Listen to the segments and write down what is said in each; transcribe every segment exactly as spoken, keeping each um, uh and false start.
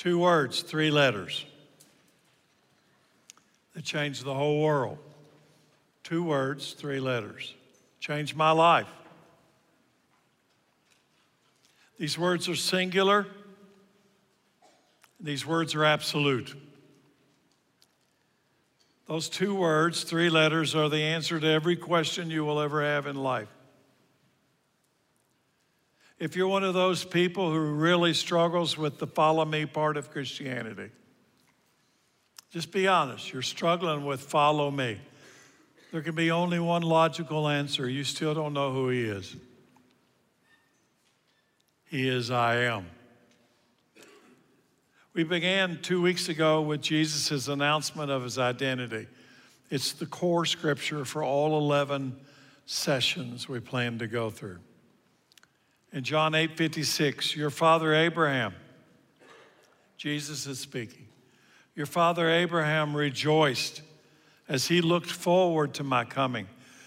Two words, three letters that changed the whole world. Two words, three letters. Changed my life. These words are singular. These words are absolute. Those two words, three letters, are the answer to every question you will ever have in life. If you're one of those people who really struggles with the follow me part of Christianity, just be honest, you're struggling with follow me. There can be only one logical answer. You still don't know who he is. He is I am. We began two weeks ago with Jesus' announcement of his identity. It's the core scripture for all eleven sessions we plan to go through. In John eight fifty-six, your father Abraham, Jesus is speaking, your father Abraham rejoiced as he looked forward to my coming.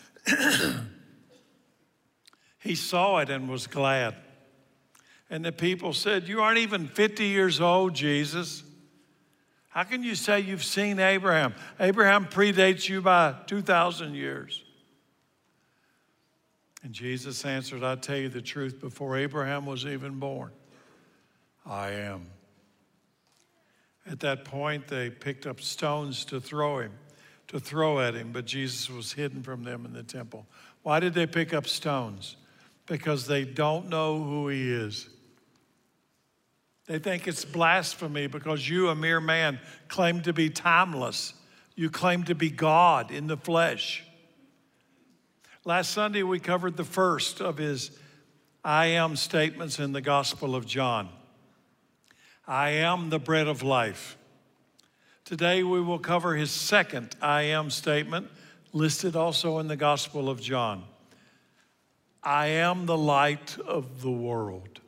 He saw it and was glad. And the people said, you aren't even fifty years old, Jesus. How can you say you've seen Abraham? Abraham predates you by two thousand years. And Jesus answered, I tell you the truth, before Abraham was even born, I am. At that point, they picked up stones to throw him, to throw at him, but Jesus was hidden from them in the temple. Why did they pick up stones? Because they don't know who he is. They think it's blasphemy because you, a mere man, claim to be timeless. You claim to be God in the flesh. Last Sunday, we covered the first of his I am statements in the Gospel of John. I am the bread of life. Today, we will cover his second I am statement, listed also in the Gospel of John. I am the light of the world.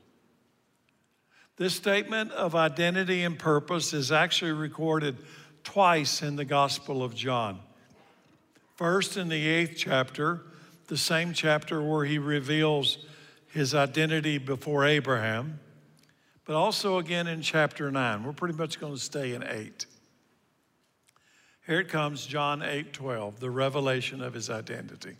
This statement of identity and purpose is actually recorded twice in the Gospel of John. First, in the eighth chapter, the same chapter where he reveals his identity before Abraham, but also again in chapter nine. We're pretty much going to stay in eight. Here it comes, John eight twelve, the revelation of his identity.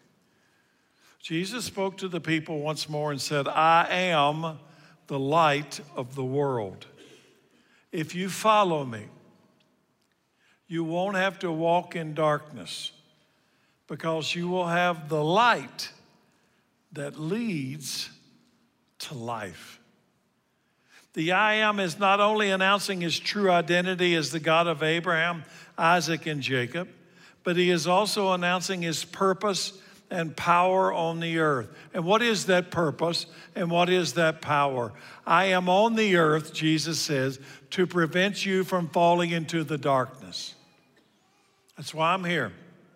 Jesus spoke to the people once more and said, I am the light of the world. If you follow me, you won't have to walk in darkness because you will have the light that leads to life. The I am is not only announcing his true identity as the God of Abraham, Isaac, and Jacob, but he is also announcing his purpose and power on the earth. And what is that purpose and what is that power? I am on the earth, Jesus says, to prevent you from falling into the darkness. That's why I'm here.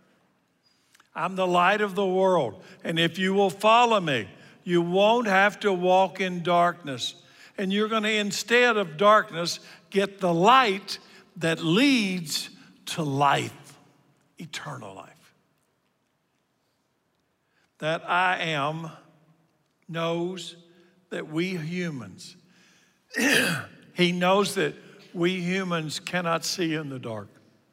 I'm the light of the world. And if you will follow me, you won't have to walk in darkness. And you're going to, instead of darkness, get the light that leads to life, eternal life. That I am knows that we humans, he knows that we humans cannot see in the dark.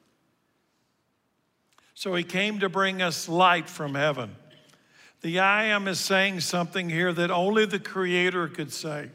So he came to bring us light from heaven. The I am is saying something here that only the Creator could say.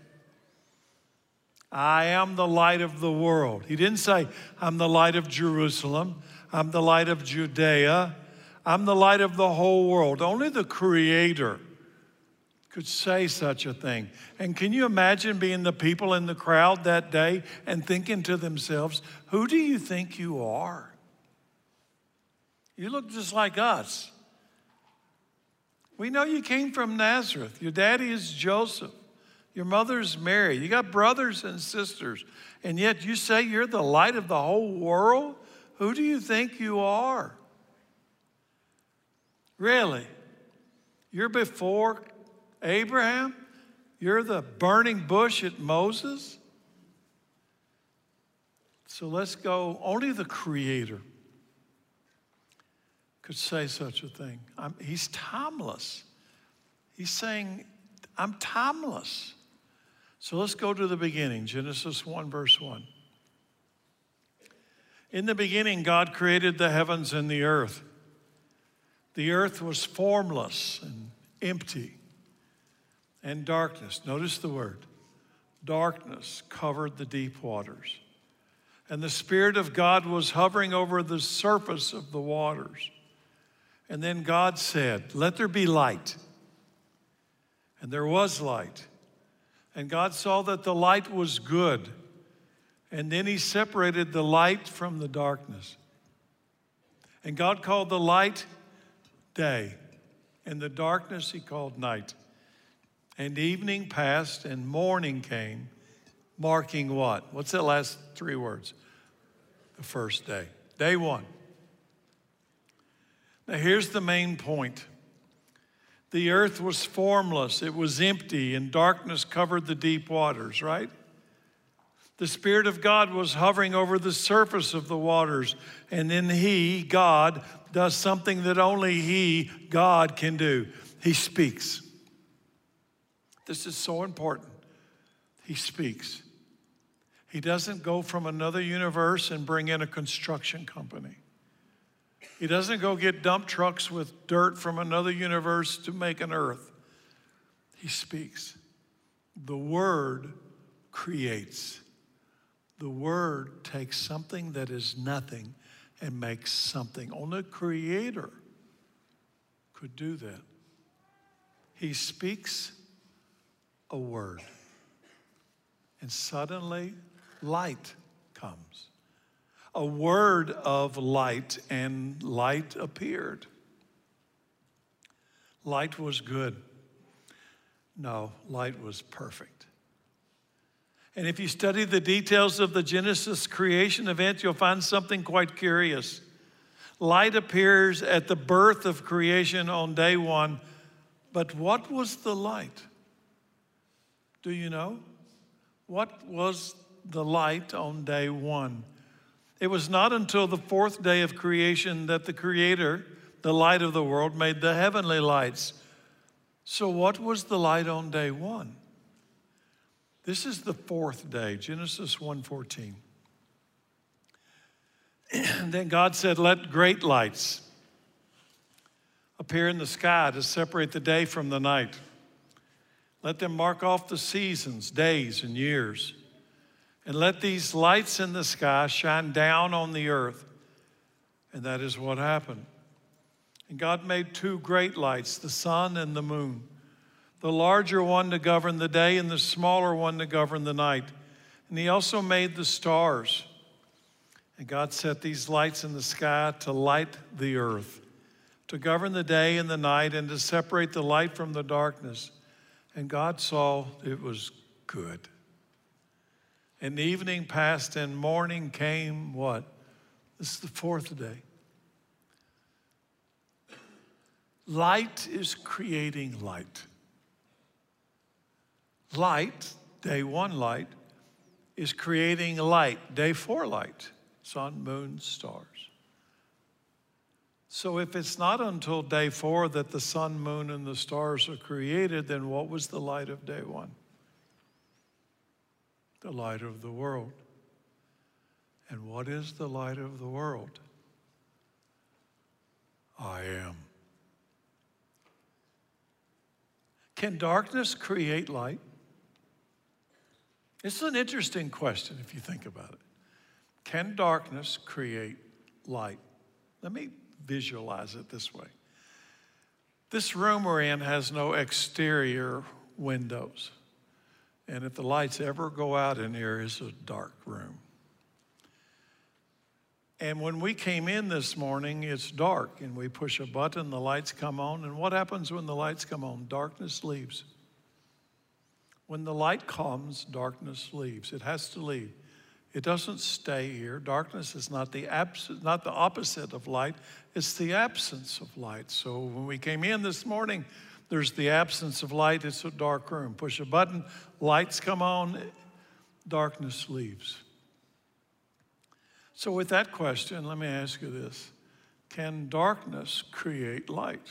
I am the light of the world. He didn't say, I'm the light of Jerusalem. I'm the light of Judea. I'm the light of the whole world. Only the Creator could say such a thing. And can you imagine being the people in the crowd that day and thinking to themselves, who do you think you are? You look just like us. We know you came from Nazareth. Your daddy is Joseph. Your mother's Mary. You got brothers and sisters. And yet you say you're the light of the whole world? Who do you think you are? Really? You're before Abraham? You're the burning bush at Moses? So let's go. Only the Creator could say such a thing. I'm, he's timeless. He's saying, I'm timeless. So let's go to the beginning, Genesis one, verse one. In the beginning, God created the heavens and the earth. The earth was formless and empty, and darkness, notice the word, darkness covered the deep waters. And the Spirit of God was hovering over the surface of the waters. And then God said, "Let there be light." And there was light. And God saw that the light was good. And then he separated the light from the darkness. And God called the light day, and the darkness he called night. And evening passed and morning came, marking what? What's that last three words? The first day. Day one. Now here's the main point. The earth was formless, it was empty, and darkness covered the deep waters, right? The Spirit of God was hovering over the surface of the waters, and then he, God, does something that only he, God, can do. He speaks. This is so important. He speaks. He doesn't go from another universe and bring in a construction company. He doesn't go get dump trucks with dirt from another universe to make an earth. He speaks. The Word creates. The Word takes something that is nothing and makes something. Only a creator could do that. He speaks a word, and suddenly light comes. A word of light, and light appeared. Light was good. No, light was perfect. And if you study the details of the Genesis creation event, you'll find something quite curious. Light appears at the birth of creation on day one, but what was the light? Do you know? What was the light on day one? It was not until the fourth day of creation that the Creator, the light of the world, made the heavenly lights. So what was the light on day one? This is the fourth day, Genesis one fourteen. And then God said, "Let great lights appear in the sky to separate the day from the night. Let them mark off the seasons, days, and years. And let these lights in the sky shine down on the earth." And that is what happened. And God made two great lights, the sun and the moon, the larger one to govern the day and the smaller one to govern the night. And he also made the stars. And God set these lights in the sky to light the earth, to govern the day and the night, and to separate the light from the darkness. And God saw it was good. And evening passed and morning came what? This is the fourth day. Light is creating light. Light, day one light, is creating light, day four light, sun, moon, stars. So if it's not until day four that the sun, moon, and the stars are created, then what was the light of day one? The light of the world. And what is the light of the world? I am. Can darkness create light? It's an interesting question if you think about it. Can darkness create light? Let me visualize it this way. This room we're in has no exterior windows. And if the lights ever go out in here, it's a dark room. And when we came in this morning, it's dark, and we push a button, the lights come on. And what happens when the lights come on? Darkness leaves. When the light comes, darkness leaves. It has to leave. It doesn't stay here. Darkness is not the abs- not the opposite of light. It's the absence of light. So when we came in this morning, there's the absence of light. It's a dark room. Push a button, lights come on, darkness leaves. So with that question, let me ask you this. Can darkness create light?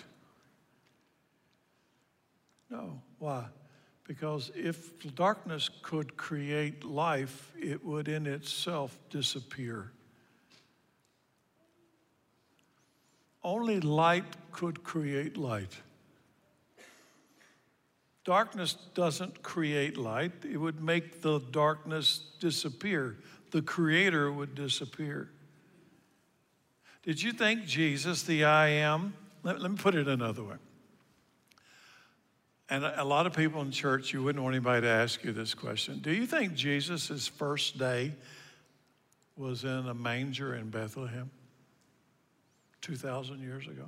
No. Why? Because if darkness could create life, it would in itself disappear. only light could create light. Darkness doesn't create light. It would make the darkness disappear. The Creator would disappear. Did you think Jesus, the I am, let, let me put it another way. And a, a lot of people in church, you wouldn't want anybody to ask you this question. Do you think Jesus' first day was in a manger in Bethlehem two thousand years ago?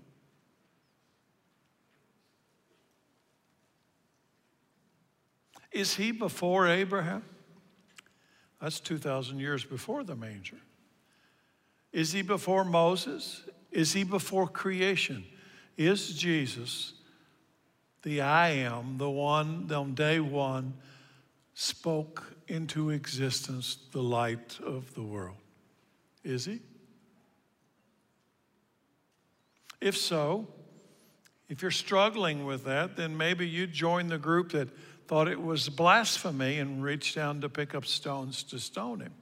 Is he before Abraham? That's two thousand years before the manger. Is he before Moses? Is he before creation? Is Jesus, the I am, the one on day one, spoke into existence the light of the world? Is he? If so, if you're struggling with that, then maybe you join the group that thought it was blasphemy and reached down to pick up stones to stone him.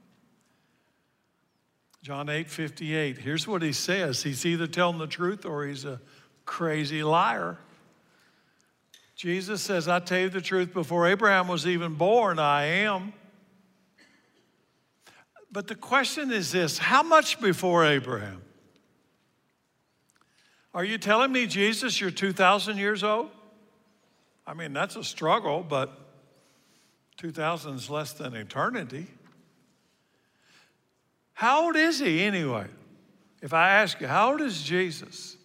John eight fifty-eight, here's what he says. He's either telling the truth or he's a crazy liar. Jesus says, I tell you the truth, before Abraham was even born, I am. But the question is this, how much before Abraham? Are you telling me, Jesus, you're two thousand years old? I mean, that's a struggle, but two thousand is less than eternity. How old is he anyway? If I ask you, how old is Jesus?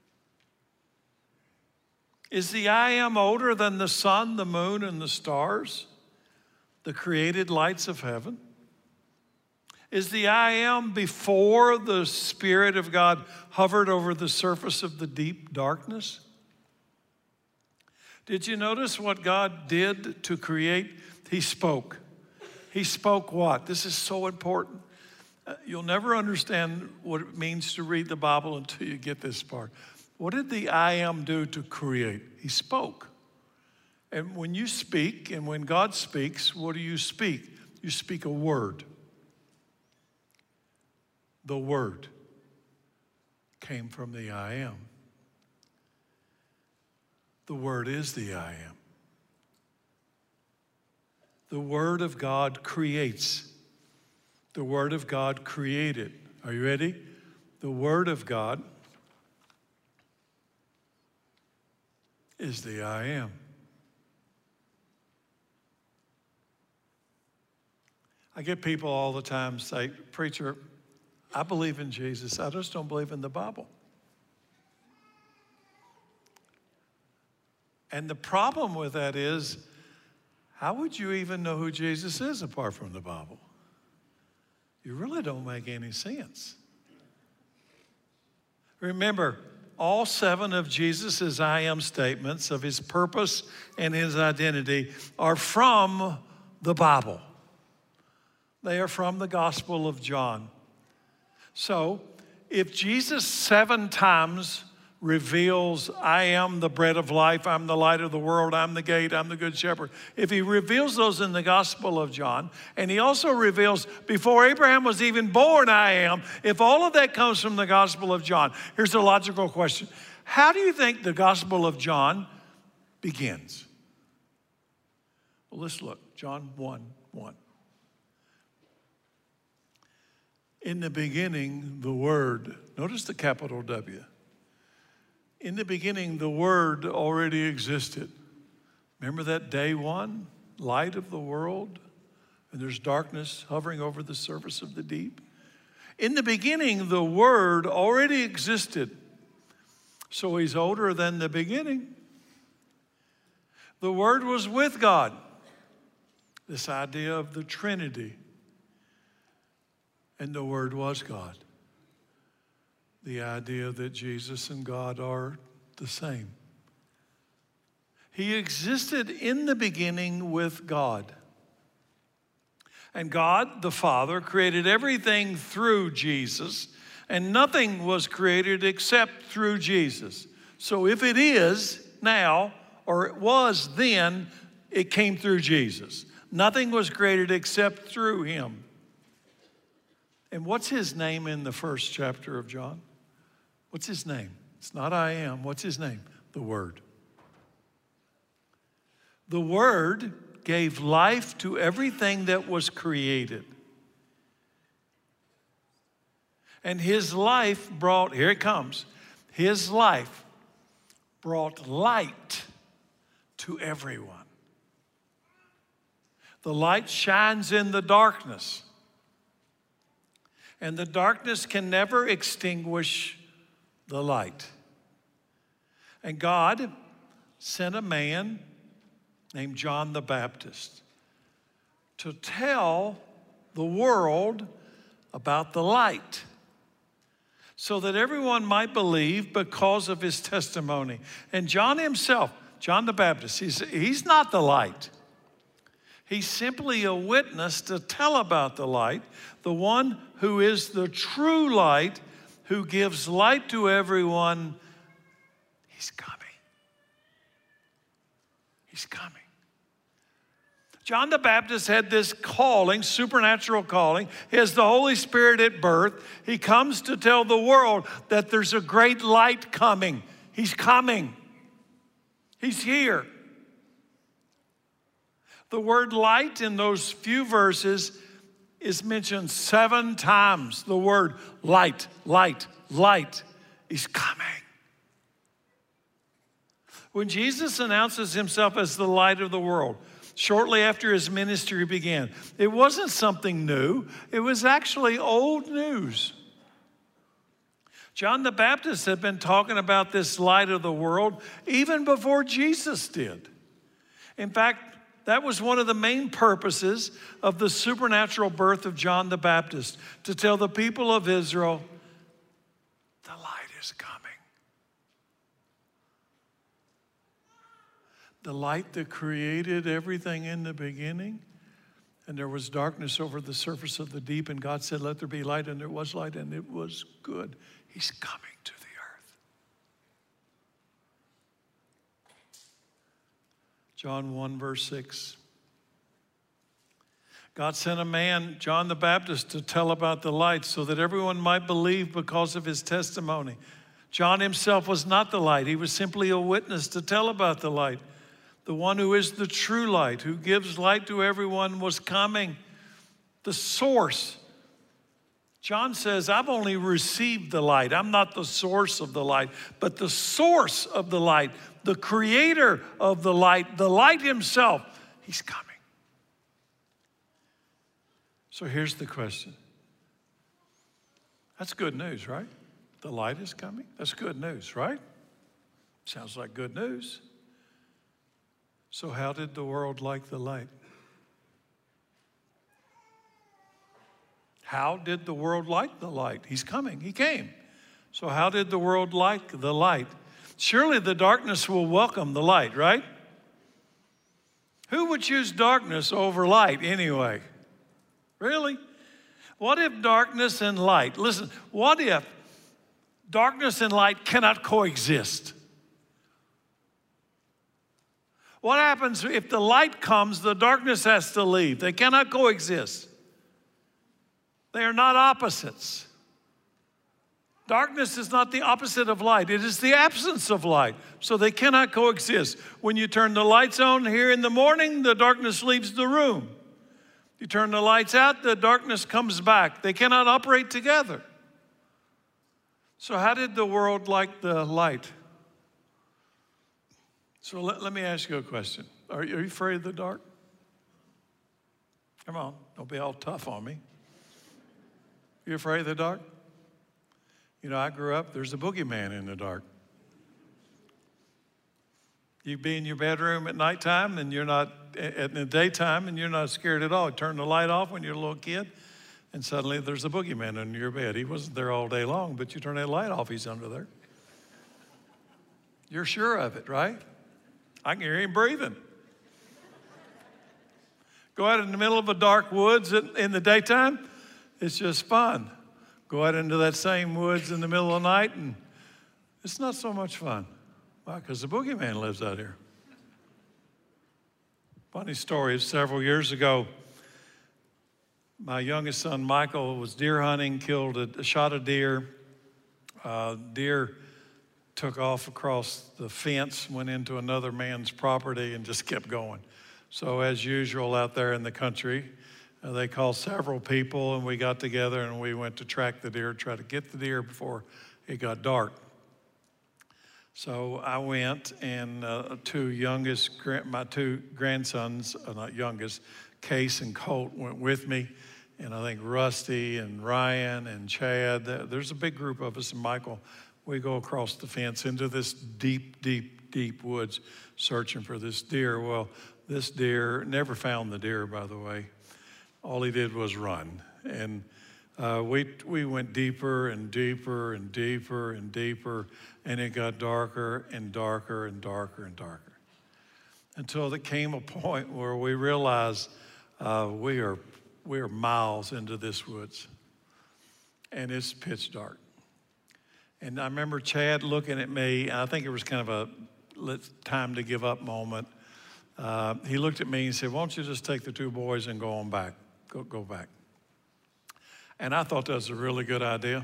Is the I am older than the sun, the moon, and the stars, the created lights of heaven? Is the I am before the Spirit of God hovered over the surface of the deep darkness? Did you notice what God did to create? He spoke. He spoke what? This is so important. Uh, you'll never understand what it means to read the Bible until you get this part. What did the I am do to create? He spoke. And when you speak, and when God speaks, what do you speak? You speak a word. The word came from the I am. The Word is the I am. The Word of God creates. The Word of God created. Are you ready? The Word of God is the I am. I get people all the time say, preacher, I believe in Jesus. I just don't believe in the Bible. And the problem with that is, how would you even know who Jesus is apart from the Bible? You really don't make any sense. Remember, all seven of Jesus' I am statements of his purpose and his identity are from the Bible. They are from the Gospel of John. So, if Jesus seven times reveals, I am the bread of life, I'm the light of the world, I'm the gate, I'm the good shepherd. If he reveals those in the Gospel of John, and he also reveals, before Abraham was even born, I am, if all of that comes from the Gospel of John, here's a logical question. How do you think the Gospel of John begins? Well, let's look. John one one. In the beginning, the Word, notice the capital W. In the beginning, the Word already existed. Remember that day one, light of the world, and there's darkness hovering over the surface of the deep? In the beginning, the Word already existed. So he's older than the beginning. The Word was with God. This idea of the Trinity. And the Word was God. The idea that Jesus and God are the same. He existed in the beginning with God. And God, the Father, created everything through Jesus, and nothing was created except through Jesus. So if it is now, or it was then, it came through Jesus. Nothing was created except through him. And what's his name in the first chapter of John? What's his name? It's not I am. What's his name? The Word. The Word gave life to everything that was created. And his life brought, here it comes, his life brought light to everyone. The light shines in the darkness, and the darkness can never extinguish the light. And God sent a man named John the Baptist to tell the world about the light, so that everyone might believe because of his testimony. And John himself, John the Baptist, he's, he's not the light. He's simply a witness to tell about the light, the one who is the true light, who gives light to everyone. He's coming. He's coming. John the Baptist had this calling, supernatural calling. He has the Holy Spirit at birth. He comes to tell the world that there's a great light coming. He's coming. He's here. The word light in those few verses is mentioned seven times. The word light, light, light is coming. When Jesus announces himself as the light of the world, shortly after his ministry began, it wasn't something new. It was actually old news. John the Baptist had been talking about this light of the world even before Jesus did. In fact, that was one of the main purposes of the supernatural birth of John the Baptist, to tell the people of Israel, the light is coming. The light that created everything in the beginning, and there was darkness over the surface of the deep, and God said, let there be light, and there was light, and it was good. He's coming to the earth. John one, verse six. God sent a man, John the Baptist, to tell about the light so that everyone might believe because of his testimony. John himself was not the light. He was simply a witness to tell about the light. The one who is the true light, who gives light to everyone, was coming. The source. John says, I've only received the light. I'm not the source of the light, but the source of the light, the creator of the light, the light himself, he's coming. So here's the question. That's good news, right? The light is coming. That's good news, right? Sounds like good news. So how did the world like the light? How did the world like the light? He's coming. He came. So how did the world like the light? Surely the darkness will welcome the light, right? Who would choose darkness over light anyway? Really? What if darkness and light, listen, what if darkness and light cannot coexist? What happens if the light comes, the darkness has to leave? They cannot coexist. They are not opposites. Darkness is not the opposite of light. It is the absence of light. So they cannot coexist. When you turn the lights on here in the morning, the darkness leaves the room. You turn the lights out, the darkness comes back. They cannot operate together. So how did the world like the light? So let, let me ask you a question. Are you, are you afraid of the dark? Come on, don't be all tough on me. You afraid of the dark? You know, I grew up, there's a boogeyman in the dark. You be in your bedroom at nighttime and you're not, in the daytime, and you're not scared at all. You turn the light off when you're a little kid, and suddenly there's a boogeyman under your bed. He wasn't there all day long, but you turn that light off, he's under there. You're sure of it, right? I can hear him breathing. Go out in the middle of a dark woods in the daytime, it's just fun. Go out into that same woods in the middle of the night, and it's not so much fun. Why? Because the boogeyman lives out here. Funny story, several years ago, my youngest son, Michael, was deer hunting, killed a, shot a deer, Uh, deer took off across the fence, went into another man's property, and just kept going. So as usual out there in the country, uh, they called several people, and we got together and we went to track the deer, try to get the deer before it got dark. So I went, and uh, two youngest, my two grandsons, uh, not youngest, Case and Colt went with me, and I think Rusty and Ryan and Chad. There's a big group of us, and Michael. We go across the fence into this deep, deep, deep woods searching for this deer. Well, this deer, never found the deer, by the way. All he did was run. And uh, we, we went deeper and deeper and deeper and deeper, and it got darker and darker and darker and darker. Until there came a point where we realized uh, we are, we are miles into this woods, and it's pitch dark. And I remember Chad looking at me, and I think it was kind of a let's, time to give up moment. Uh, he looked at me and said, "Why don't you just take the two boys and go on back, go, go back." And I thought that was a really good idea.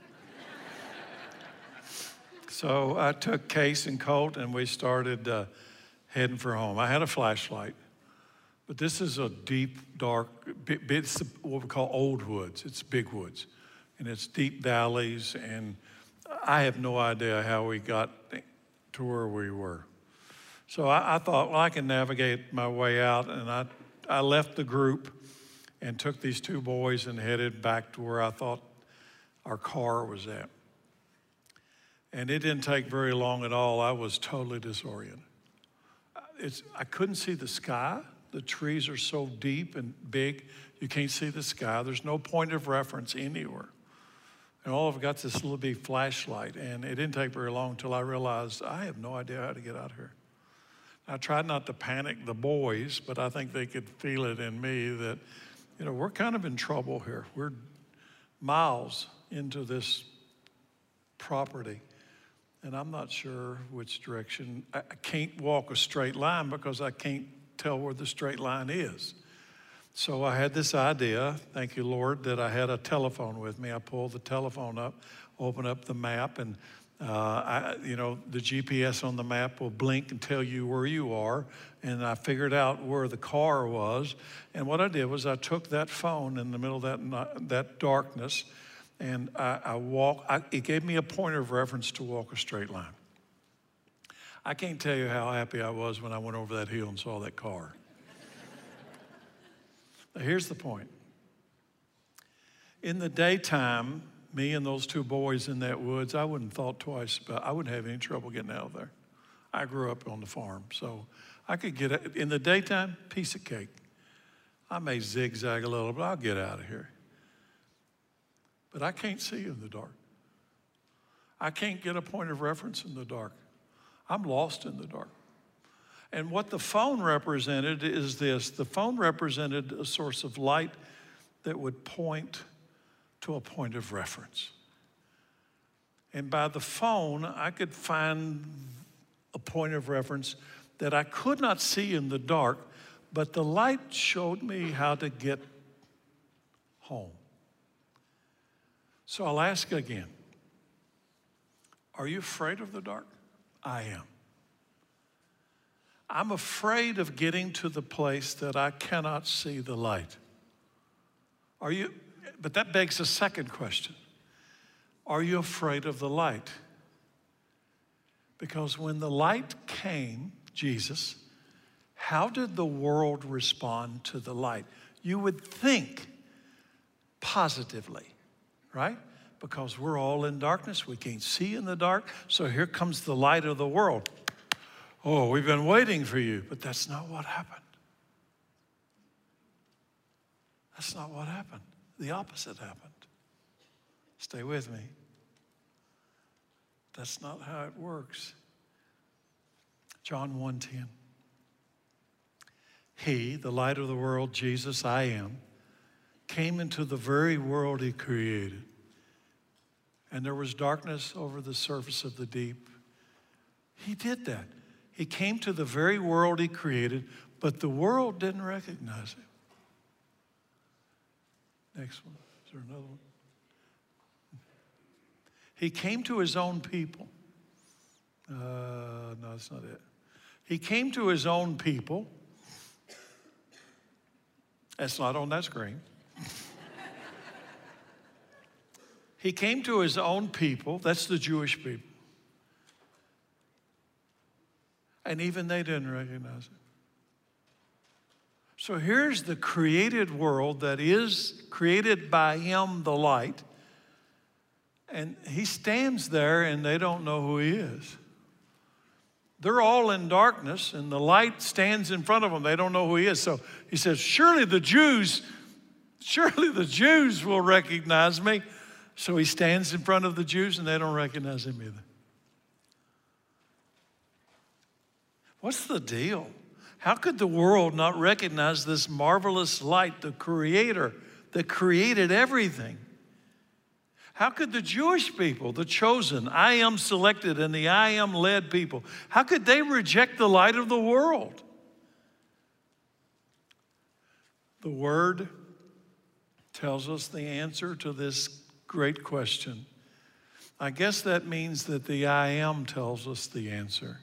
So I took Case and Colt, and we started uh, heading for home. I had a flashlight, but this is a deep, dark, it's what we call old woods. It's big woods, and it's deep valleys, and I have no idea how we got to where we were. So I, I thought, well, I can navigate my way out, and I, I left the group and took these two boys and headed back to where I thought our car was at. And it didn't take very long at all. I was totally disoriented. It's, I couldn't see the sky. The trees are so deep and big, you can't see the sky. There's no point of reference anywhere. And all I've got is this little bitty flashlight, and it didn't take very long until I realized I have no idea how to get out of here. I tried not to panic the boys, but I think they could feel it in me that, you know, we're kind of in trouble here. We're miles into this property, and I'm not sure which direction. I can't walk a straight line because I can't tell where the straight line is. So I had this idea, thank you, Lord, that I had a telephone with me. I pulled the telephone up, opened up the map, and uh, I, you know, the G P S on the map will blink and tell you where you are. And I figured out where the car was. And what I did was I took that phone in the middle of that, that darkness, and I, I walked. I, it gave me a point of reference to walk a straight line. I can't tell you how happy I was when I went over that hill and saw that car. Now, here's the point. In the daytime, me and those two boys in that woods, I wouldn't have thought twice about I wouldn't have any trouble getting out of there. I grew up on the farm, so I could get it. In the daytime, piece of cake. I may zigzag a little, but I'll get out of here. But I can't see in the dark. I can't get a point of reference in the dark. I'm lost in the dark. And what the phone represented is this. The phone represented a source of light that would point to a point of reference. And by the phone, I could find a point of reference that I could not see in the dark, but the light showed me how to get home. So I'll ask again, are you afraid of the dark? I am. I'm afraid of getting to the place that I cannot see the light. Are you, but that begs a second question. Are you afraid of the light? Because when the light came, Jesus, how did the world respond to the light? You would think positively, right? Because we're all in darkness. We can't see in the dark. So here comes the light of the world. Oh, we've been waiting for you. But that's not what happened. That's not what happened. The opposite happened. Stay with me. That's not how it works. John one ten. He, the light of the world, Jesus, I am, came into the very world he created. And there was darkness over the surface of the deep. He did that. He came to the very world he created, but the world didn't recognize him. Next one. Is there another one? He came to his own people. Uh, no, that's not it. He came to his own people. That's not on that screen. He came to his own people. That's the Jewish people. And even they didn't recognize it. So here's the created world that is created by him, the light. And he stands there and they don't know who he is. They're all in darkness and the light stands in front of them. They don't know who he is. So he says, surely the Jews, surely the Jews will recognize me. So he stands in front of the Jews and they don't recognize him either. What's the deal? How could the world not recognize this marvelous light, the Creator that created everything? How could the Jewish people, the chosen, I am selected, and the I am led people, how could they reject the light of the world? The Word tells us the answer to this great question. I guess that means that the I am tells us the answer.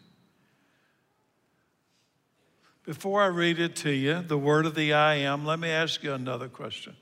Before I read it to you, the word of the I am, let me ask you another question.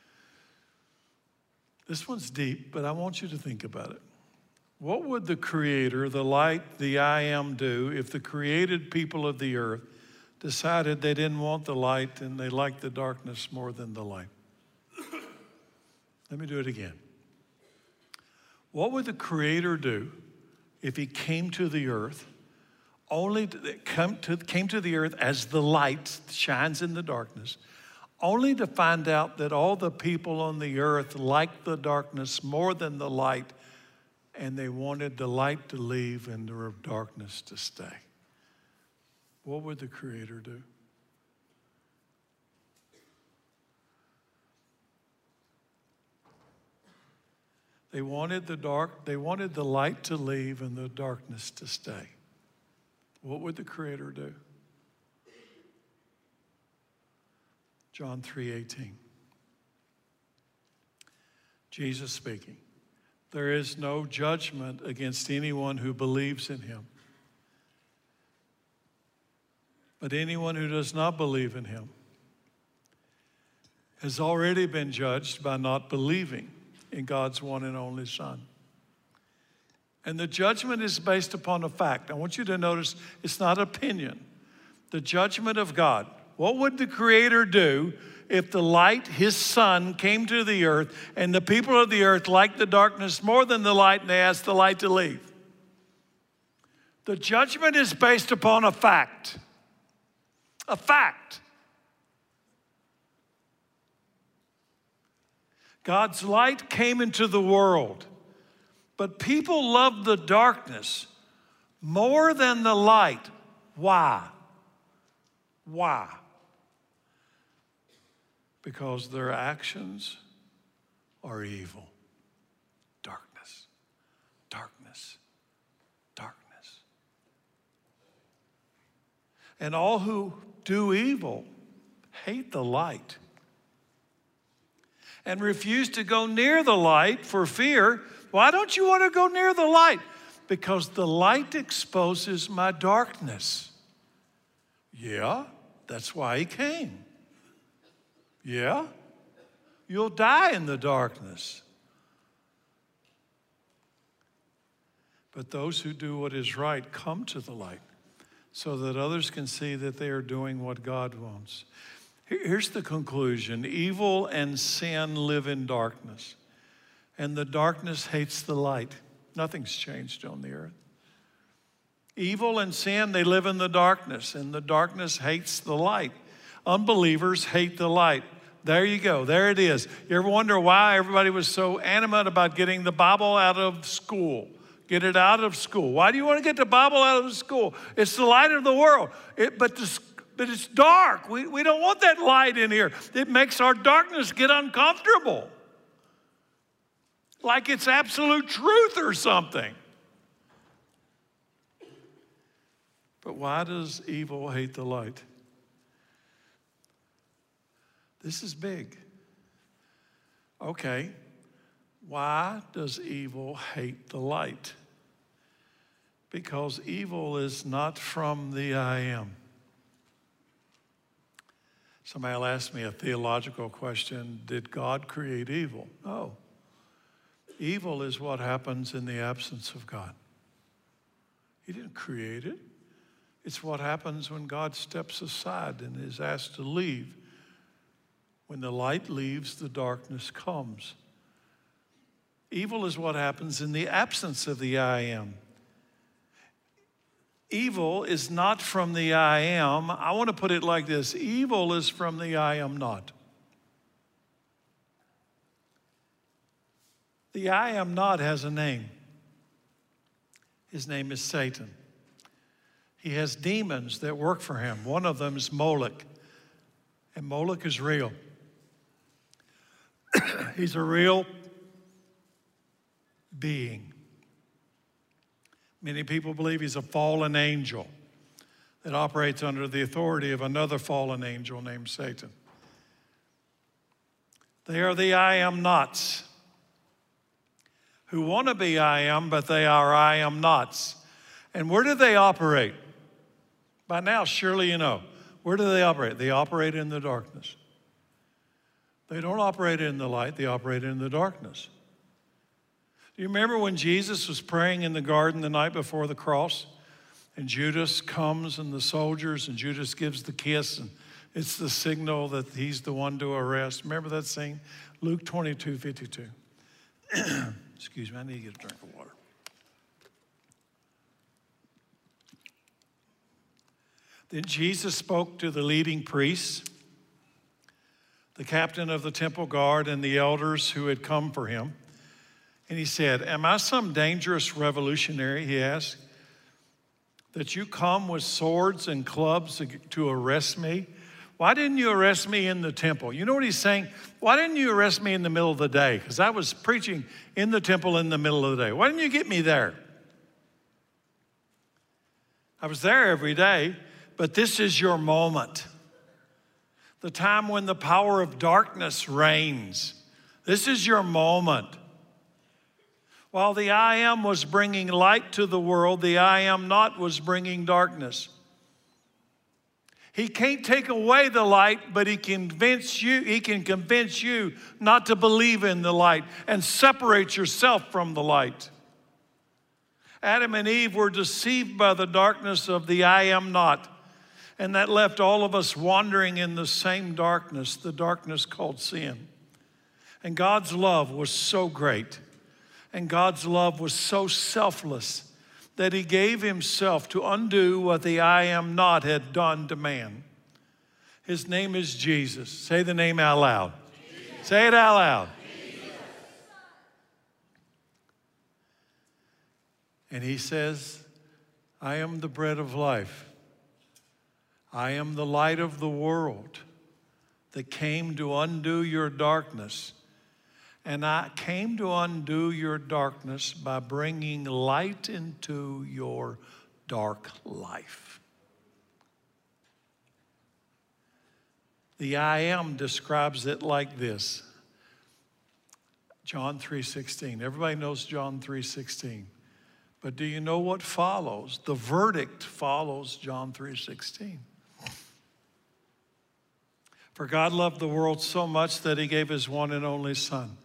This one's deep, but I want you to think about it. What would the Creator, the light, the I am do if the created people of the earth decided they didn't want the light and they liked the darkness more than the light? Let me do it again. What would the Creator do if he came to the earth, only to, come to, came to the earth as the light shines in the darkness, only to find out that all the people on the earth liked the darkness more than the light, and they wanted the light to leave and the darkness to stay? What would the Creator do? They wanted the dark, they wanted the light to leave and the darkness to stay. What would the Creator do? John three eighteen. Jesus speaking. There is no judgment against anyone who believes in him. But anyone who does not believe in him has already been judged by not believing in God's one and only Son. And the judgment is based upon a fact. I want you to notice it's not opinion. The judgment of God. What would the Creator do if the light, his Son, came to the earth and the people of the earth liked the darkness more than the light and they asked the light to leave? The judgment is based upon a fact. A fact. God's light came into the world, but people loved the darkness more than the light. Why? Why? Because their actions are evil. Darkness, darkness, darkness. And all who do evil hate the light and refuse to go near the light for fear. Why don't you want to go near the light? Because the light exposes my darkness. Yeah, that's why he came. Yeah, you'll die in the darkness. But those who do what is right come to the light so that others can see that they are doing what God wants. Here's the conclusion. Evil and sin live in darkness, and the darkness hates the light. Nothing's changed on the earth. Evil and sin, they live in the darkness, and the darkness hates the light. Unbelievers hate the light. There you go. There it is. You ever wonder why everybody was so animate about getting the Bible out of school? Get it out of school. Why do you want to get the Bible out of school? It's the light of the world. It, but, the, but it's dark. We, we don't want that light in here. It makes our darkness get uncomfortable. Like it's absolute truth or something. But why does evil hate the light? This is big. Okay, Why does evil hate the light? Because evil is not from the I am. Somebody will ask me a theological question. Did God create evil? No. Evil is what happens in the absence of God. He didn't create it. It's what happens when God steps aside and is asked to leave. When the light leaves, the darkness comes. Evil is what happens in the absence of the I am. Evil is not from the I am. I want to put it like this. Evil is from the I am not. The I am not has a name. His name is Satan. He has demons that work for him. One of them is Moloch. And Moloch is real. He's a real being. Many people believe he's a fallen angel that operates under the authority of another fallen angel named Satan. They are the I am nots who want to be I am, but they are I am nots. And where do they operate? By now, surely you know. Where do they operate? They operate in the darkness. They don't operate in the light, they operate in the darkness. Do you remember when Jesus was praying in the garden the night before the cross? And Judas comes and the soldiers, and Judas gives the kiss, and it's the signal that he's the one to arrest. Remember that scene? Luke twenty-two fifty-two. Excuse me, I need to get a drink of water. Then Jesus spoke to the leading priests, the captain of the temple guard, and the elders who had come for him. And he said, am I some dangerous revolutionary, he asked, that you come with swords and clubs to arrest me? Why didn't you arrest me in the temple? You know what he's saying? Why didn't you arrest me in the middle of the day? Because I was preaching in the temple in the middle of the day. Why didn't you get me there? I was there every day, but this is your moment. The time when the power of darkness reigns. This is your moment. While the I am was bringing light to the world, the I am not was bringing darkness. He can't take away the light, but he can convince you, he can convince you not to believe in the light and separate yourself from the light. Adam and Eve were deceived by the darkness of the I am not, and that left all of us wandering in the same darkness, the darkness called sin. And God's love was so great, and God's love was so selfless, that he gave himself to undo what the I am not had done to man. His name is Jesus. Say the name out loud. Jesus. Say it out loud. Jesus. And he says, I am the bread of life. I am the light of the world that came to undo your darkness. And I came to undo your darkness by bringing light into your dark life. The I am describes it like this. John three sixteen. Everybody knows John three sixteen. But do you know what follows? The verdict follows John three sixteen. For God loved the world so much that he gave his one and only Son,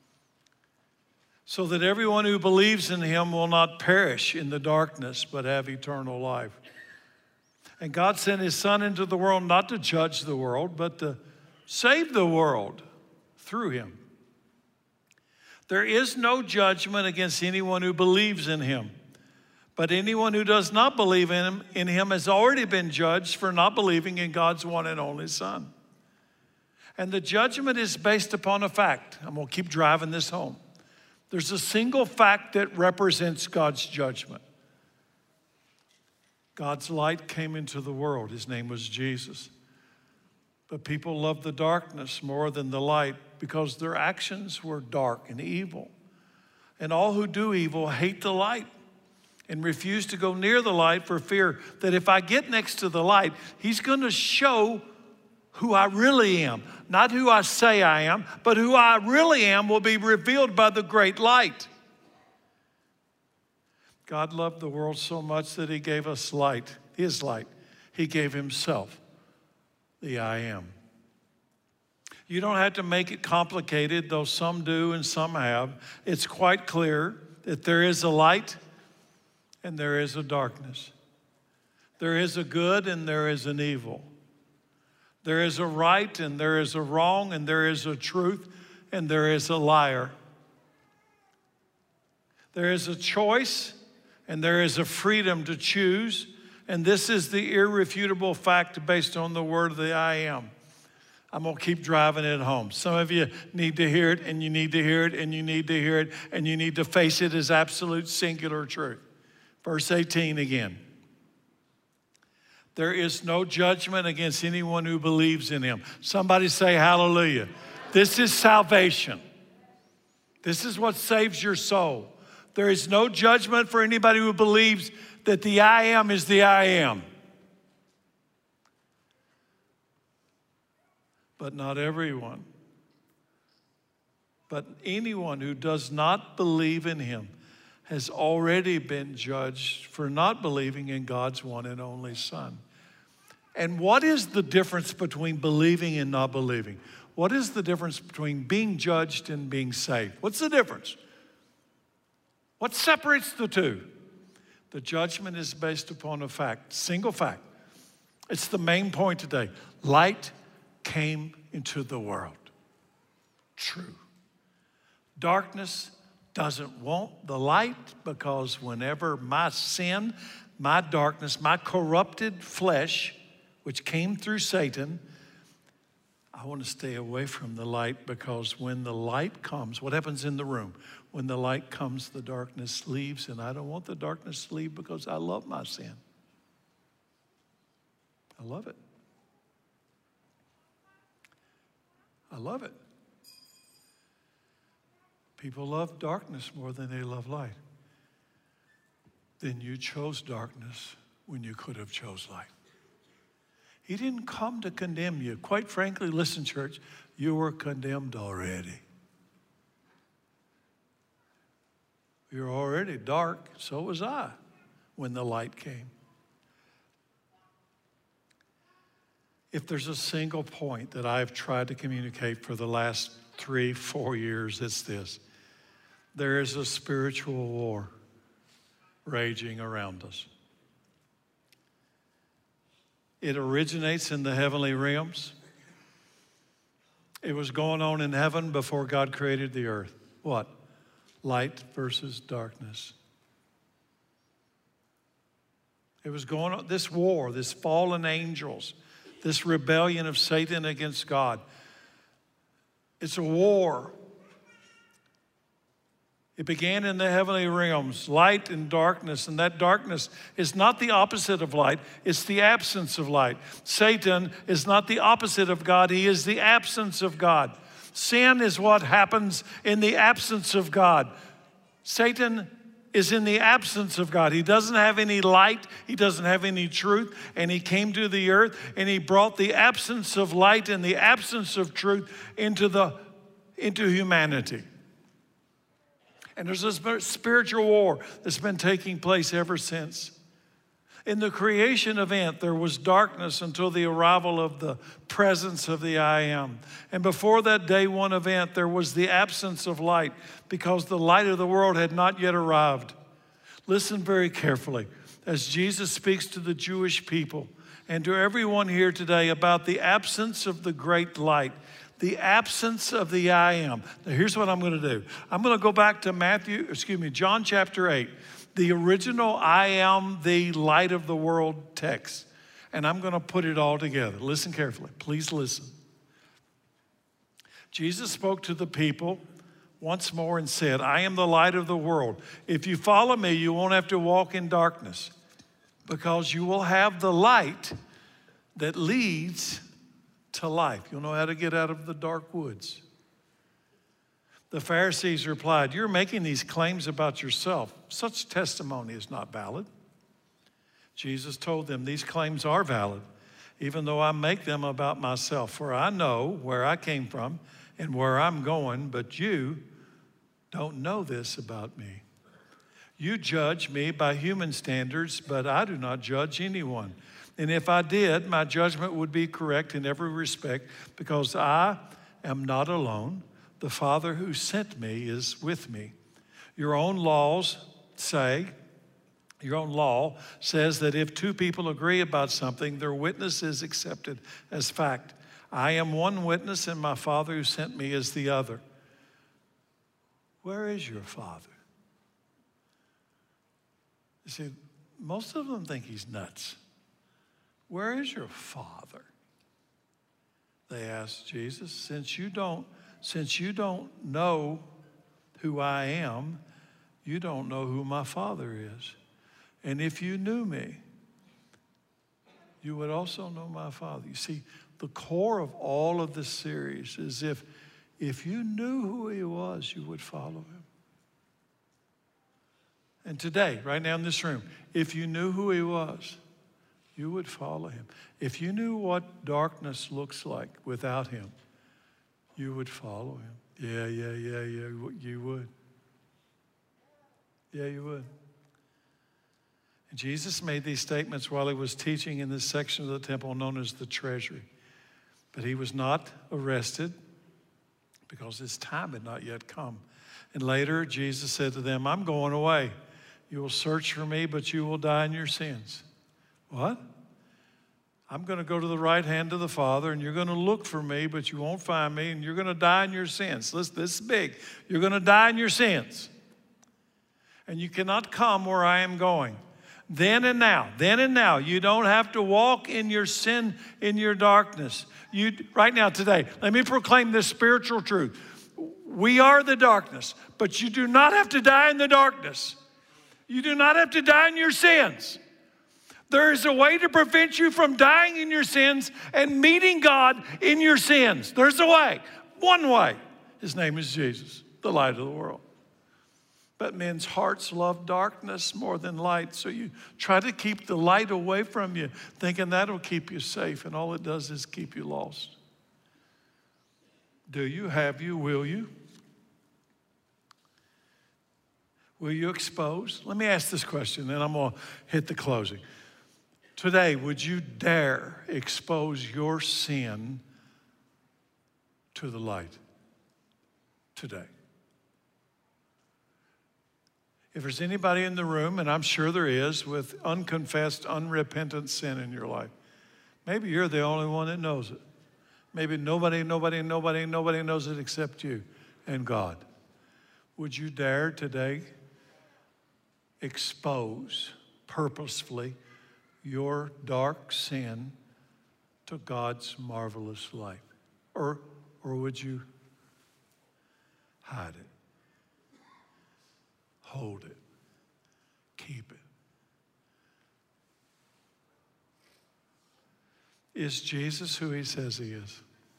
so that everyone who believes in him will not perish in the darkness, but have eternal life. And God sent his Son into the world not to judge the world, but to save the world through him. There is no judgment against anyone who believes in him, but anyone who does not believe in him, in him has already been judged for not believing in God's one and only Son. And the judgment is based upon a fact. I'm going to keep driving this home. There's a single fact that represents God's judgment. God's light came into the world. His name was Jesus. But people loved the darkness more than the light because their actions were dark and evil. And all who do evil hate the light and refuse to go near the light for fear that if I get next to the light, he's going to show who I really am. Not who I say I am, but who I really am will be revealed by the great light. God loved the world so much that he gave us light, his light. He gave himself, the I am. You don't have to make it complicated, though some do and some have. It's quite clear that there is a light and there is a darkness. There is a good and there is an evil. There is a right and there is a wrong, and there is a truth and there is a liar. There is a choice and there is a freedom to choose, and this is the irrefutable fact based on the word of the I am. I'm going to keep driving it home. Some of you need to hear it, and you need to hear it, and you need to hear it, and you need to face it as absolute singular truth. Verse eighteen again. There is no judgment against anyone who believes in him. Somebody say hallelujah. This is salvation. This is what saves your soul. There is no judgment for anybody who believes that the I am is the I am. But not everyone. But anyone who does not believe in him has already been judged for not believing in God's one and only Son. And what is the difference between believing and not believing? What is the difference between being judged and being saved? What's the difference? What separates the two? The judgment is based upon a fact, single fact. It's the main point today. Light came into the world. True. Darkness doesn't want the light, because whenever my sin, my darkness, my corrupted flesh, which came through Satan, I want to stay away from the light, because when the light comes, what happens in the room? When the light comes, the darkness leaves, and I don't want the darkness to leave because I love my sin. I love it. I love it. People love darkness more than they love light. Then you chose darkness when you could have chose light. He didn't come to condemn you. Quite frankly, listen, church, you were condemned already. You're already dark, so was I when the light came. If there's a single point that I've tried to communicate for the last three, four years, it's this. There is a spiritual war raging around us. It originates in the heavenly realms. It was going on in heaven before God created the earth. What? Light versus darkness. It was going on, this war, this fallen angels, this rebellion of Satan against God. It's a war. It began in the heavenly realms, light and darkness, and that darkness is not the opposite of light, it's the absence of light. Satan is not the opposite of God, he is the absence of God. Sin is what happens in the absence of God. Satan is in the absence of God. He doesn't have any light, he doesn't have any truth, and he came to the earth and he brought the absence of light and the absence of truth into the into humanity. And there's a spiritual war that's been taking place ever since. In the creation event, there was darkness until the arrival of the presence of the I am. And before that day one event, there was the absence of light because the light of the world had not yet arrived. Listen very carefully as Jesus speaks to the Jewish people and to everyone here today about the absence of the great light. The absence of the I am. Now here's what I'm going to do. I'm going to go back to Matthew, excuse me, John chapter eight, the original I am the light of the world text. And I'm going to put it all together. Listen carefully. Please listen. Jesus spoke to the people once more and said, I am the light of the world. If you follow me, you won't have to walk in darkness because you will have the light that leads to life. You'll know how to get out of the dark woods. The Pharisees replied, you're making these claims about yourself. Such testimony is not valid. Jesus told them these claims are valid. even though I make them about myself. For I know where I came from and where I'm going, but you don't know this about me. You judge me by human standards, but I do not judge anyone. And if I did, my judgment would be correct in every respect, because I am not alone. The Father who sent me is with me. Your own laws say, your own law says that if two people agree about something, their witness is accepted as fact. I am one witness, and my Father who sent me is the other. Where is your Father? You see, most of them think he's nuts. Where is your Father? They asked Jesus. Since you don't, since you don't know who I am, you don't know who my Father is. And if you knew me, you would also know my Father. You see, the core of all of this series is if, if you knew who he was, you would follow him. And today, right now in this room, if you knew who he was, you would follow him. If you knew what darkness looks like without him, you would follow him. Yeah, yeah, yeah, yeah, you would. Yeah, you would. And Jesus made these statements while he was teaching in this section of the temple known as the treasury. But he was not arrested because his time had not yet come. And later, Jesus said to them, I'm going away. You will search for me, but you will die in your sins. What? I'm going to go to the right hand of the Father, and you're going to look for me, but you won't find me, and you're going to die in your sins. Listen, this is big. You're going to die in your sins. And you cannot come where I am going. Then and now, then and now, you don't have to walk in your sin, in your darkness. You, right now, today, let me proclaim this spiritual truth. We are the darkness, but you do not have to die in the darkness. You do not have to die in your sins. There is a way to prevent you from dying in your sins and meeting God in your sins. There's a way, one way. His name is Jesus, the light of the world. But men's hearts love darkness more than light, so you try to keep the light away from you, thinking that'll keep you safe, and all it does is keep you lost. Do you, have you, will you? Will you expose? Let me ask this question, and I'm going to hit the closing. Today, would you dare expose your sin to the light? Today. If there's anybody in the room, and I'm sure there is, with unconfessed, unrepentant sin in your life, maybe you're the only one that knows it. Maybe nobody, nobody, nobody, nobody knows it except you and God. Would you dare today expose purposefully your dark sin to God's marvelous light? Or, or would you hide it? Hold it. Keep it. Is Jesus who he says he is?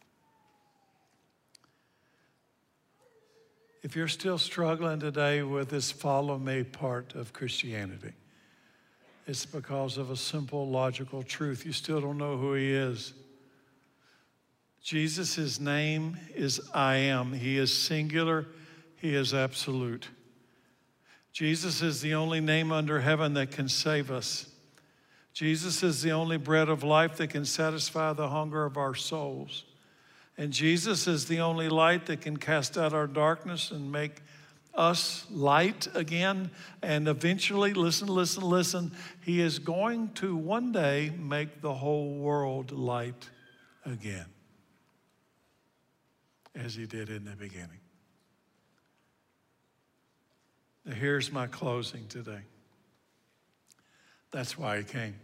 If you're still struggling today with this follow me part of Christianity, it's because of a simple, logical truth. You still don't know who he is. Jesus, his name is I am. He is singular. He is absolute. Jesus is the only name under heaven that can save us. Jesus is the only bread of life that can satisfy the hunger of our souls. And Jesus is the only light that can cast out our darkness and make us light again. And eventually, listen, listen, listen, he is going to one day make the whole world light again, as he did in the beginning. Now, here's my closing today. That's why he came.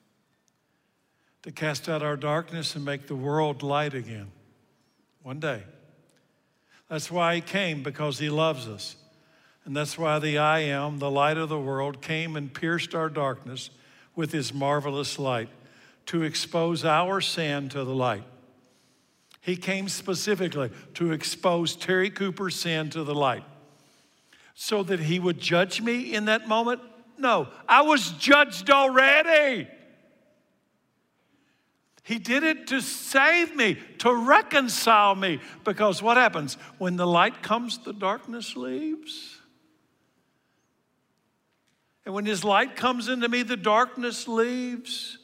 To cast out our darkness and make the world light again. One day. That's why he came, because he loves us. And that's why the I am, the light of the world, came and pierced our darkness with his marvelous light to expose our sin to the light. He came specifically to expose Terry Cooper's sin to the light. So that he would judge me in that moment? No, I was judged already. He did it to save me, to reconcile me. Because what happens? When the light comes, the darkness leaves. And when his light comes into me, the darkness leaves.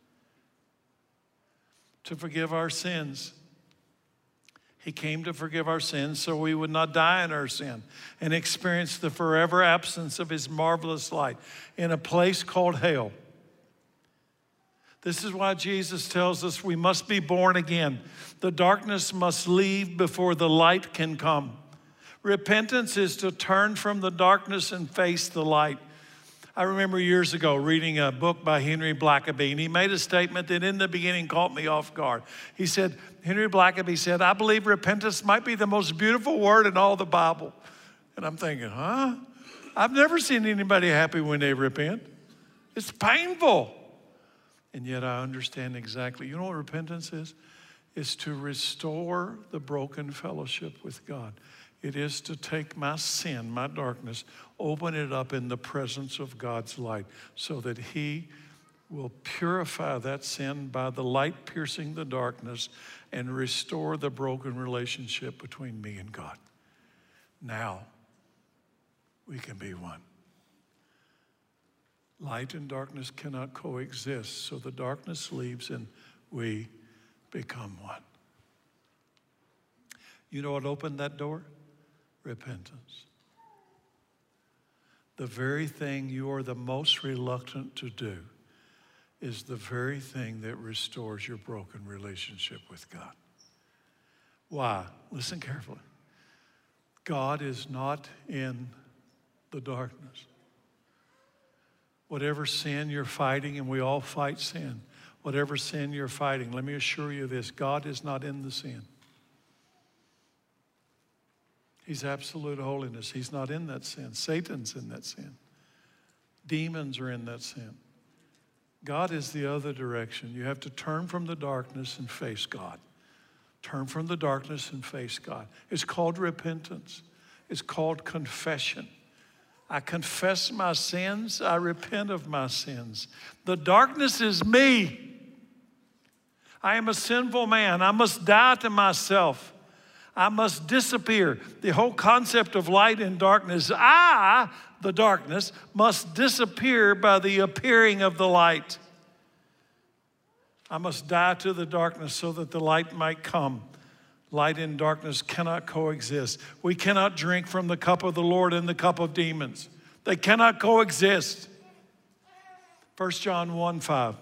To forgive our sins. He came to forgive our sins so we would not die in our sin and experience the forever absence of his marvelous light in a place called hell. This is why Jesus tells us we must be born again. The darkness must leave before the light can come. Repentance is to turn from the darkness and face the light. I remember years ago reading a book by Henry Blackaby, and he made a statement that in the beginning caught me off guard. He said, Henry Blackaby said, I believe repentance might be the most beautiful word in all the Bible. And I'm thinking, huh? I've never seen anybody happy when they repent. It's painful. And yet I understand exactly. You know what repentance is? It's to restore the broken fellowship with God. It is to take my sin, my darkness, open it up in the presence of God's light so that he will purify that sin by the light piercing the darkness and restore the broken relationship between me and God. Now, we can be one. Light and darkness cannot coexist, so the darkness leaves and we become one. You know what opened that door? Repentance. The very thing you are the most reluctant to do is the very thing that restores your broken relationship with God. Why? Listen carefully. God is not in the darkness. Whatever sin you're fighting, and we all fight sin, whatever sin you're fighting, let me assure you this, God is not in the sin. He's absolute holiness. He's not in that sin. Satan's in that sin. Demons are in that sin. God is the other direction. You have to turn from the darkness and face God. Turn from the darkness and face God. It's called repentance. It's called confession. I confess my sins. I repent of my sins. The darkness is me. I am a sinful man. I must die to myself. I must disappear. The whole concept of light and darkness, I, the darkness, must disappear by the appearing of the light. I must die to the darkness so that the light might come. Light and darkness cannot coexist. We cannot drink from the cup of the Lord and the cup of demons. They cannot coexist. First John one five.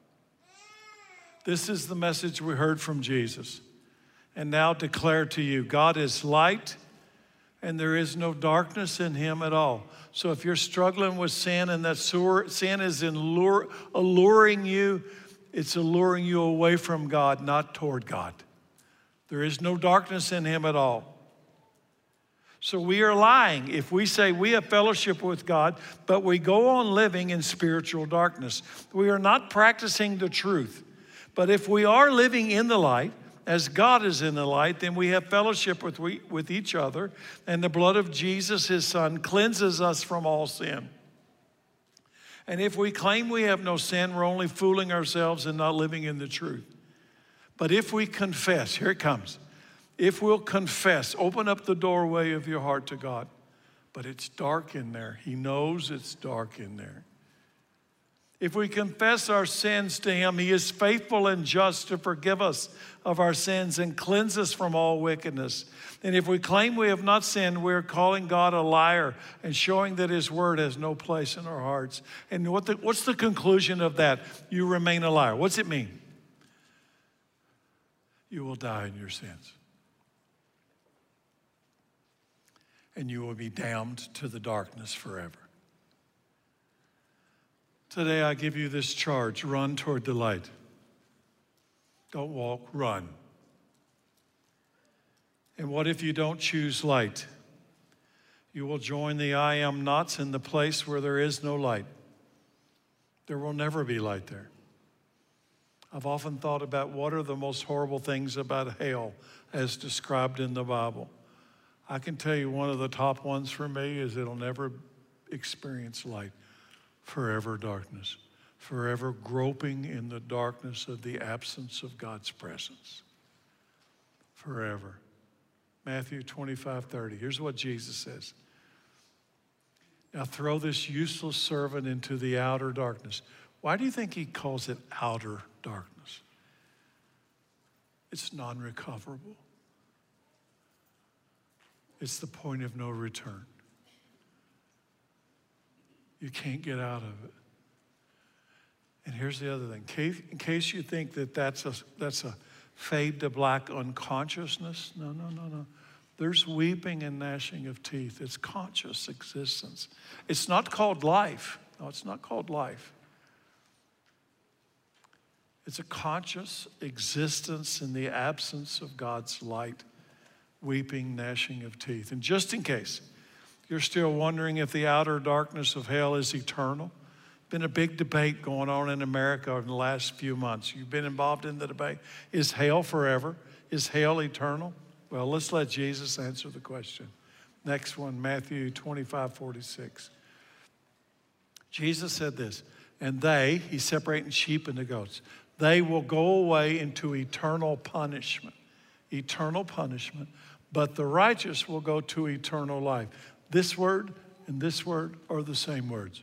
This is the message we heard from Jesus. And now declare to you, God is light and there is no darkness in him at all. So if you're struggling with sin and that sin is alluring you, it's alluring you away from God, not toward God. There is no darkness in him at all. So we are lying if we say we have fellowship with God, but we go on living in spiritual darkness. We are not practicing the truth. But if we are living in the light, as God is in the light, then we have fellowship with, we, with each other, and the blood of Jesus, his son, cleanses us from all sin. And if we claim we have no sin, we're only fooling ourselves and not living in the truth. But if we confess, here it comes. If we'll confess, open up the doorway of your heart to God. But it's dark in there. He knows it's dark in there. If we confess our sins to him, he is faithful and just to forgive us of our sins and cleanse us from all wickedness. And if we claim we have not sinned, we're calling God a liar and showing that his word has no place in our hearts. And what the, what's the conclusion of that? You remain a liar. What's it mean? You will die in your sins. And you will be damned to the darkness forever. Today I give you this charge, run toward the light. Don't walk, run. And what if you don't choose light? You will join the I am nots in the place where there is no light. There will never be light there. I've often thought about what are the most horrible things about hell as described in the Bible. I can tell you one of the top ones for me is it'll never experience light. Forever darkness. forever groping in the darkness of the absence of God's presence. Forever. Matthew twenty-five thirty. Here's what Jesus says. Now throw this useless servant into the outer darkness. Why do you think he calls it outer darkness? It's non-recoverable. It's the point of no return. You can't get out of it. And here's the other thing. In case, in case you think that that's a, that's a fade to black unconsciousness, no, no, no, no. There's weeping and gnashing of teeth. It's conscious existence. It's not called life. No, it's not called life. It's a conscious existence in the absence of God's light, weeping, gnashing of teeth. And just in case you're still wondering if the outer darkness of hell is eternal, been a big debate going on in America in the last few months. You've been involved in the debate. Is hell forever? Is hell eternal? Well, let's let Jesus answer the question. Next one, Matthew twenty-five forty-six. Jesus said this, and they, he's separating sheep into goats, they will go away into eternal punishment. Eternal punishment. But the righteous will go to eternal life. This word and this word are the same words.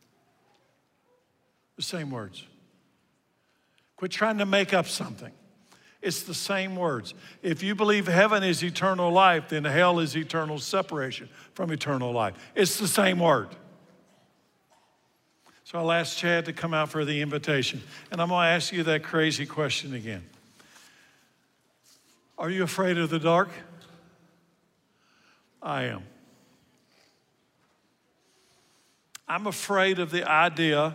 The same words. Quit trying to make up something. It's the same words. If you believe heaven is eternal life, then hell is eternal separation from eternal life. It's the same word. So I'll ask Chad to come out for the invitation. And I'm going to ask you that crazy question again. Are you afraid of the dark? I am. I'm afraid of the idea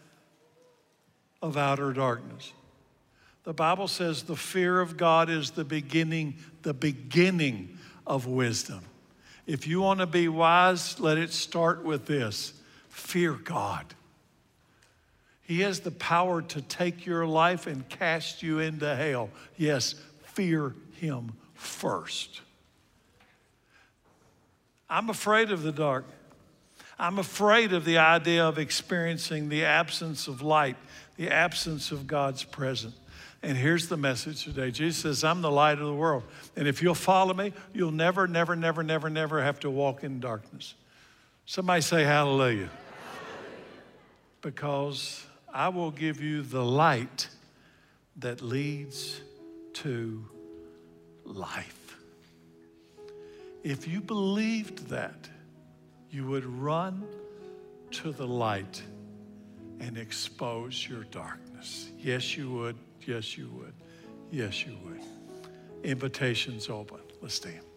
of outer darkness. The Bible says the fear of God is the beginning, the beginning of wisdom. If you want to be wise, let it start with this. Fear God. He has the power to take your life and cast you into hell. Yes, fear him first. I'm afraid of the dark. I'm afraid of the idea of experiencing the absence of light, the absence of God's presence. And here's the message today. Jesus says, I'm the light of the world. And if you'll follow me, you'll never, never, never, never, never have to walk in darkness. Somebody say hallelujah. Hallelujah. Because I will give you the light that leads to life. If you believed that, you would run to the light and expose your darkness. Yes, you would. Yes, you would. Yes, you would. Invitation's open. Let's stand.